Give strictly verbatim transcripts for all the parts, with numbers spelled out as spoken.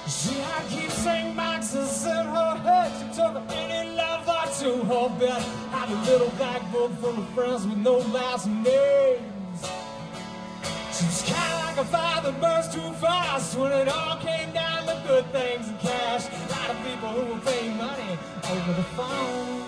See, I keep saying boxes in her head. She took any love right to her bed. Had a little black book full of friends with no last names. She's kind of like a fire that burns too fast. When it all came down to good things and cash, a lot of people who were paying money over the phone.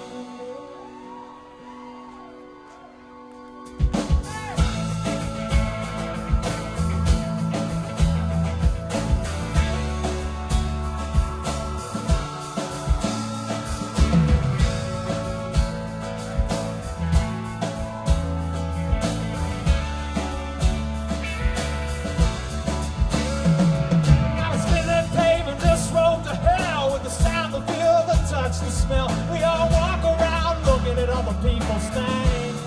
The smell. We all walk around looking at other people's things.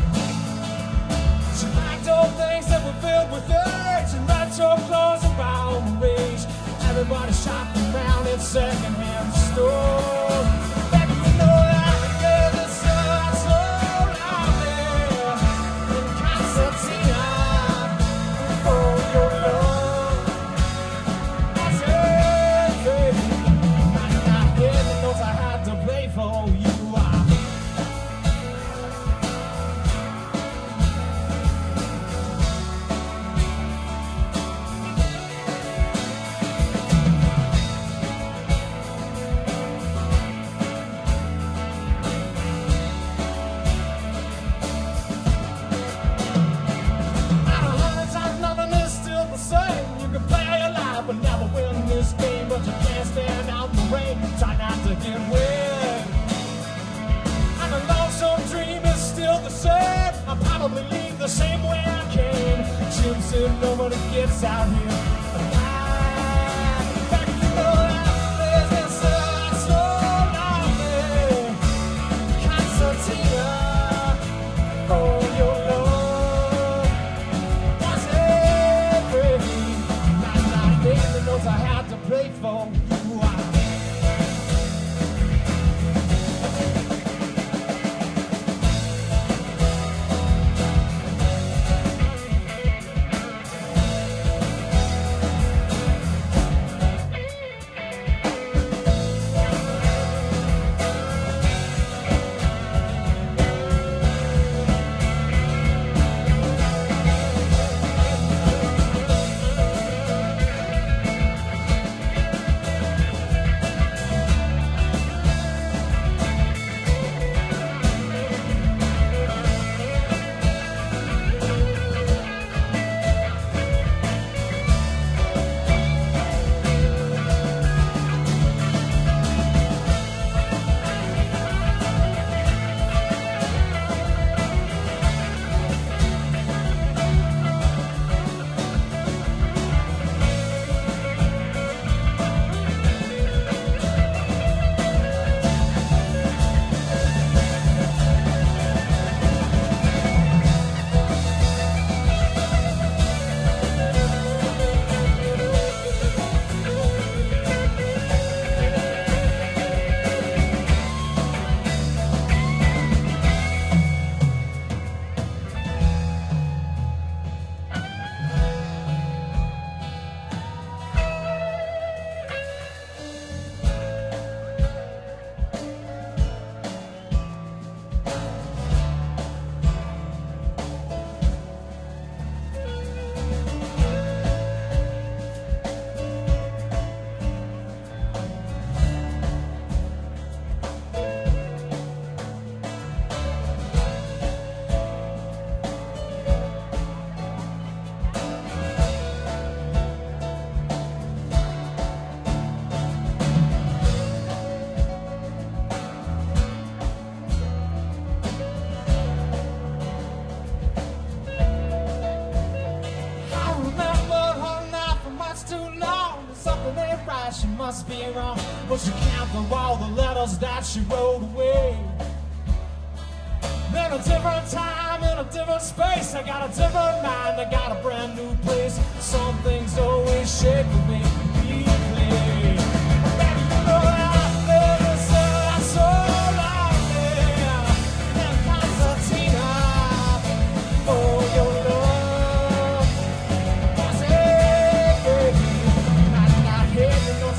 She liked old things that were filled with age and retro clothes around the range. Everybody shopping around in secondhand stores. Back you know that there's a soul out there in Concertina for your love. That's it, baby. I had to play for you. Out of hundred times, nothing is still the same. You can play a lot, but never win this game. But you can't stand out in the rain. Try not to get wet. And the lonesome dream is still the same. I'll probably leave the same way I came. Jim said nobody gets out here alive. Back you know that there's this soul out there. Concertina for your love. Was it pretty? Not like the notes I had to play for you. She must be wrong, but she can't throw all the letters that she wrote away. In a different time, in a different space, I got a different mind, I got a brand new place. Some things always shape with me deeply. Baby, you know that there's a soul out there in Concertina for your love. Was it, baby? I'm not here to know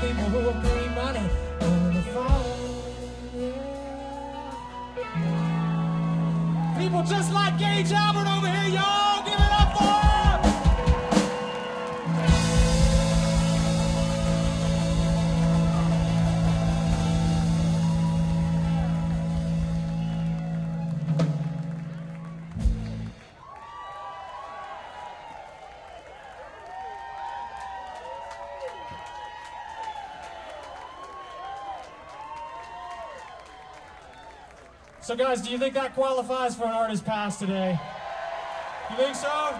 people who will pay money on the phone. People just like Gage Albert over here, y'all. Give it up for him. So guys, do you think that qualifies for an artist pass today? You think so?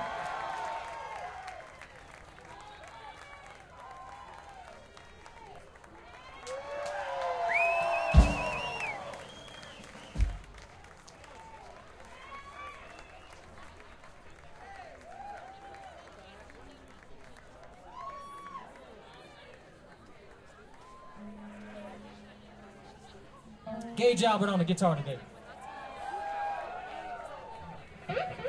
Gage Albert on the guitar today.